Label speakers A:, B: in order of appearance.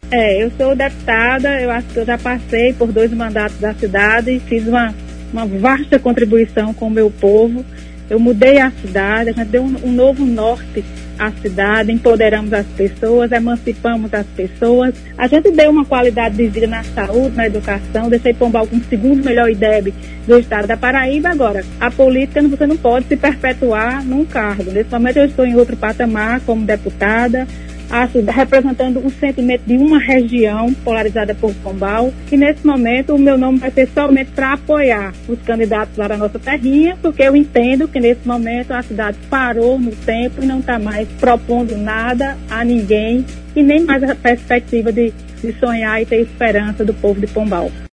A: Eu sou deputada, eu acho que eu já passei por 2 mandatos da cidade e fiz uma vasta contribuição com o meu povo. Eu mudei a cidade, a gente deu um novo norte à cidade, empoderamos as pessoas, emancipamos as pessoas. A gente deu uma qualidade de vida na saúde, na educação, deixei Pombal com o 2º melhor IDEB do estado da Paraíba. Agora, a política você não pode se perpetuar num cargo. Nesse momento eu estou em outro patamar como deputada, representando um sentimento de uma região polarizada por Pombal, e nesse momento o meu nome vai ser somente para apoiar os candidatos lá da nossa terrinha, porque eu entendo que nesse momento a cidade parou no tempo e não está mais propondo nada a ninguém, e nem mais a perspectiva de sonhar e ter esperança do povo de Pombal.